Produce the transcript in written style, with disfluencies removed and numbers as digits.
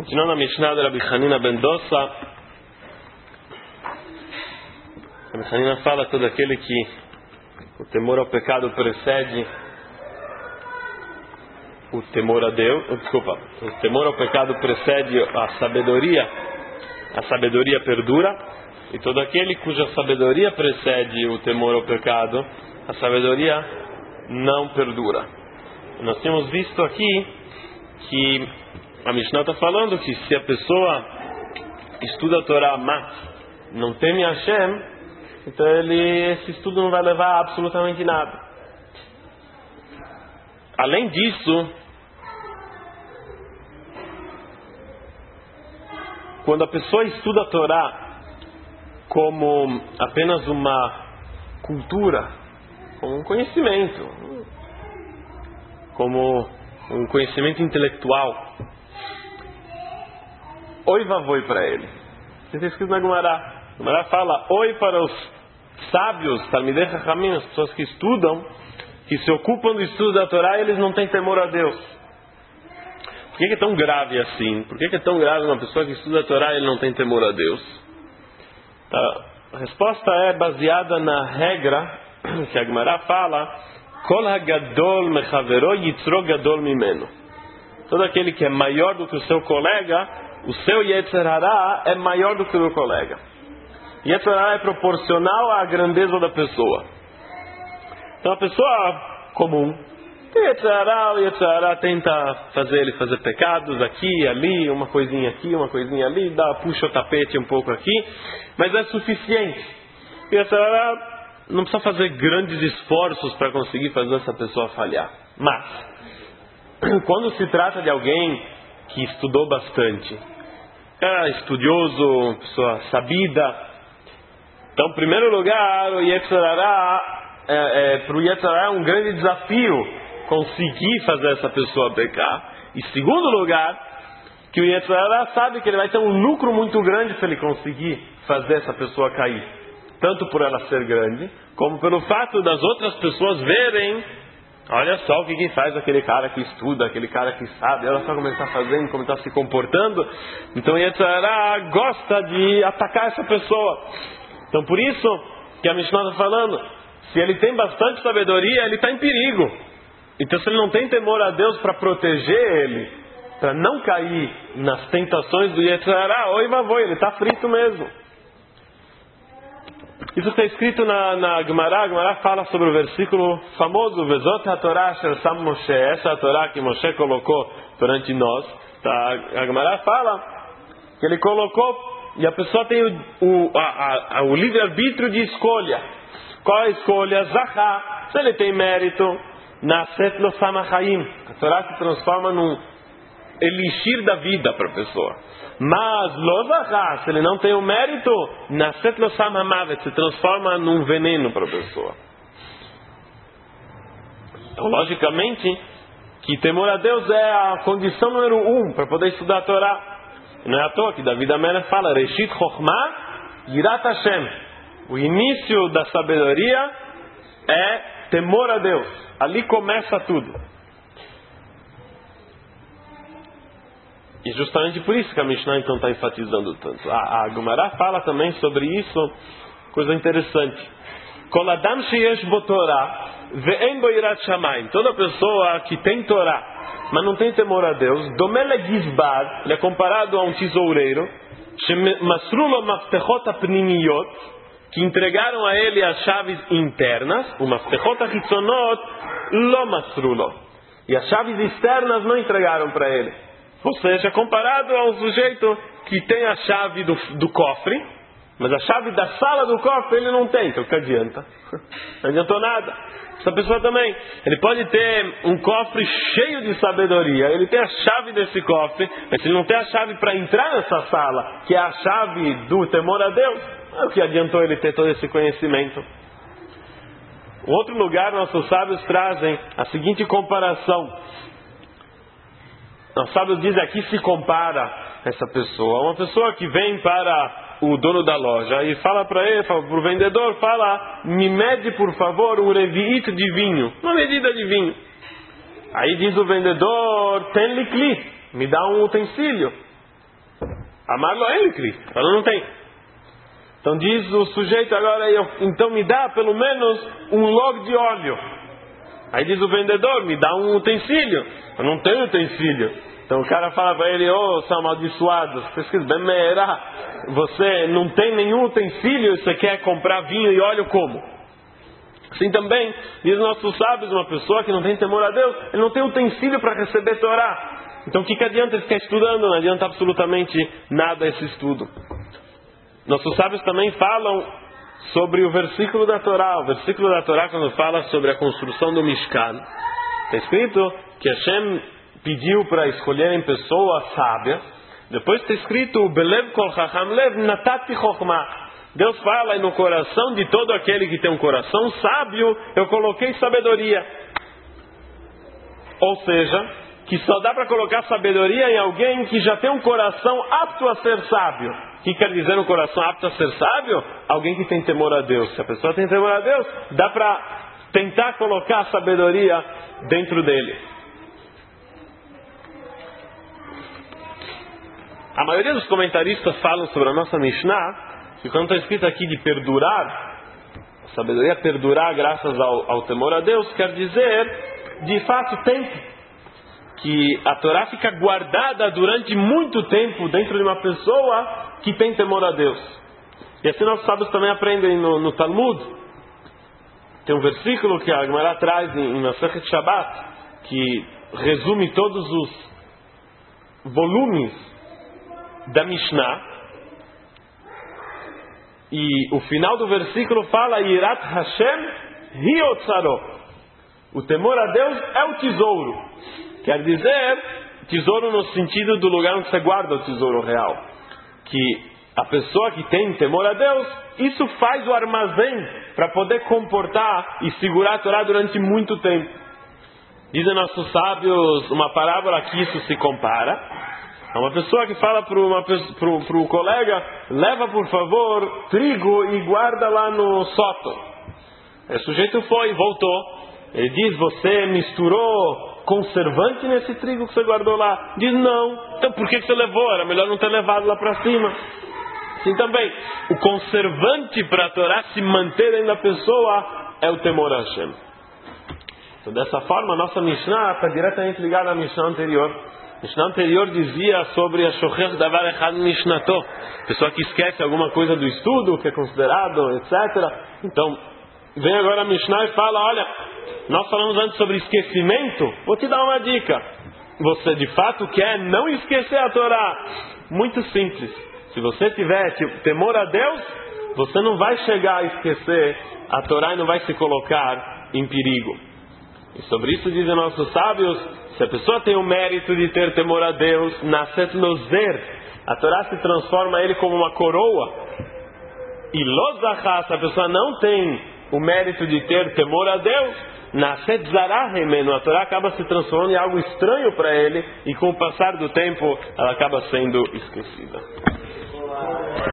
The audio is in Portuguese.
Continuando a Mishnah de Rabbi Hanina ben Dosa, Rabbi Hanina fala todo aquele que o temor ao pecado precede o temor a Deus, o temor ao pecado precede a sabedoria perdura, e todo aquele cuja sabedoria precede o temor ao pecado, a sabedoria não perdura. Nós temos visto aqui que a Mishnah está falando que se a pessoa estuda a Torá, mas não teme Hashem, então esse estudo não vai levar a absolutamente nada. Além disso, quando a pessoa estuda a Torá como apenas uma cultura, como um conhecimento, como um conhecimento intelectual, oi vavoi para ele. Isso está escrito na Gemara. A Gemara fala, oi para os sábios, Talmidei Chachamim, as pessoas que estudam, que se ocupam do estudo da Torá, eles não têm temor a Deus. Por que é tão grave assim? Por que é tão grave uma pessoa que estuda a Torá e ele não tem temor a Deus? Tá. A resposta é baseada na regra que a Gemara fala, Kol hagadol mechavero yitzro gadol mimeno. Todo aquele que é maior do que o seu colega, o seu Yetzer Hara é maior do que o do colega. Yetzer Hara é proporcional à grandeza da pessoa. Então a pessoa comum tem Yetzer Hara, o Yetzer Hara tenta fazer ele fazer pecados aqui, ali, uma coisinha aqui, uma coisinha ali, puxa o tapete um pouco aqui, mas é suficiente. Yetzer Hara não precisa fazer grandes esforços para conseguir fazer essa pessoa falhar. Mas quando se trata de alguém que estudou bastante, é estudioso, pessoa sabida, então, em primeiro lugar, o Yetzer Hara, para o Yetzer Hara é um grande desafio conseguir fazer essa pessoa pecar. E segundo lugar, que o Yetzer Hara sabe que ele vai ter um lucro muito grande se ele conseguir fazer essa pessoa cair. Tanto por ela ser grande, como pelo fato das outras pessoas verem, olha só o que faz aquele cara que estuda, aquele cara que sabe, olha só como ele está fazendo, como ele está se comportando. Então o Yetzer Hara gosta de atacar essa pessoa. Então por isso que a Mishnah está falando, se ele tem bastante sabedoria, ele está em perigo. Então se ele não tem temor a Deus para proteger ele, para não cair nas tentações do Yetzer Hara, oi vavoi, ele está frito mesmo. Isso está escrito na Gemara. A Gemara fala sobre o versículo famoso, Vezot HaTorah Asher Sam Moshe, essa é a Torá que Moshe colocou perante nós. Tá? A Gemara fala que ele colocou, e a pessoa tem o livre-arbítrio de escolha. Qual é a escolha? Zahá, se ele tem mérito, Naset Lo Samachaim, a Torá se transforma num elixir da vida para a pessoa. Mas Lo Zahá, se ele não tem o mérito, Naset Lo Samamavet, se transforma num veneno para a pessoa. Então, logicamente, que temor a Deus é a condição número 1 para poder estudar a Torá. Não é à toa que David Amelech fala, Reshit Chokhmah Yirat Hashem. O início da sabedoria é temor a Deus. Ali começa tudo. E justamente por isso que a Mishnah então está enfatizando tanto. A Gemara fala também sobre isso, coisa interessante. Kol Adam sheyesh bo Torah ve'en bo yirat shamayim. Toda pessoa que tem Torá, mas não tem temor a Deus, domele gizbar, ele é comparado a um tesoureiro, shemasrulo maftechot apnimiyot, que entregaram a ele as chaves internas, o maftechot achitzonot lo masrulo, e as chaves externas não entregaram para ele. Ou seja, comparado a um sujeito que tem a chave do cofre, mas a chave da sala do cofre ele não tem, então o que adianta? Não adiantou nada. Essa pessoa também, ele pode ter um cofre cheio de sabedoria, ele tem a chave desse cofre, mas se ele não tem a chave para entrar nessa sala, que é a chave do temor a Deus, o que adiantou ele ter todo esse conhecimento? Em outro lugar, nossos sábios trazem a seguinte comparação. Os sábios dizem aqui se compara essa pessoa, uma pessoa que vem para o dono da loja e fala para ele, para o vendedor, fala, me mede por favor um revi'it de vinho, uma medida de vinho. Aí diz o vendedor, tem likli, me dá um utensílio. Amarlo ele, Cristo. Fala, não tem. Então diz o sujeito agora, então me dá pelo menos um log de óleo. Aí diz o vendedor, me dá um utensílio. Eu não tenho utensílio. Então o cara fala para ele, seu amaldiçoado, você não tem nenhum utensílio, você quer comprar vinho e óleo como? Assim também, diz nossos sábios, uma pessoa que não tem temor a Deus, ele não tem utensílio para receber Torá. Então o que adianta ele ficar estudando? Não adianta absolutamente nada esse estudo. Nossos sábios também falam sobre o versículo da Torá. O versículo da Torá, quando fala sobre a construção do Mishkan, está escrito que Hashem pediu para escolherem pessoas sábias. Depois está escrito Belev kol chacham lev natati chokhmah. Deus fala, e no coração de todo aquele que tem um coração sábio, eu coloquei sabedoria. Ou seja, que só dá para colocar sabedoria em alguém que já tem um coração apto a ser sábio. O que quer dizer um coração apto a ser sábio? Alguém que tem temor a Deus. Se a pessoa tem temor a Deus, dá para tentar colocar sabedoria dentro dele. A maioria dos comentaristas falam sobre a nossa Mishnah, que quando está escrito aqui de perdurar, a sabedoria perdurar graças ao temor a Deus, quer dizer, de fato, tempo. Que a Torá fica guardada durante muito tempo dentro de uma pessoa que tem temor a Deus. E assim nossos sábios também aprendem no Talmud. Tem um versículo que a Gemara traz em Masechet Shabbat, que resume todos os volumes da Mishnah. E o final do versículo fala Yirat Hashem hi otzaro. O temor a Deus é o tesouro. Quer dizer, tesouro no sentido do lugar onde você guarda o tesouro real. Que a pessoa que tem temor a Deus, isso faz o armazém para poder comportar e segurar a Torá durante muito tempo. Dizem nossos sábios uma parábola que isso se compara. É uma pessoa que fala para o colega, leva por favor trigo e guarda lá no sótão. O sujeito foi e voltou. Ele diz, você misturou conservante nesse trigo que você guardou lá? Diz, não. Então por que você levou? Era melhor não ter levado lá para cima. Assim também, o conservante para a Torá se manter dentro da pessoa é o temor a Hashem. Então dessa forma, a nossa Mishnah está diretamente ligada à Mishnah anterior. A Mishnah anterior dizia sobre a Shocher Davar Echad Mishnato, pessoa que esquece alguma coisa do estudo, que é considerado, etc. Então, vem agora a Mishnah e fala, olha, nós falamos antes sobre esquecimento, vou te dar uma dica. Você de fato quer não esquecer a Torá? Muito simples. Se você tiver temor a Deus, você não vai chegar a esquecer a Torá e não vai se colocar em perigo. E sobre isso dizem nossos sábios, se a pessoa tem o mérito de ter temor a Deus, Naset Lozer, a Torá se transforma ele como uma coroa. E Lozachá, se a pessoa não tem o mérito de ter temor a Deus, Naset Zarah Remenu, a Torá acaba se transformando em algo estranho para ele, e com o passar do tempo ela acaba sendo esquecida.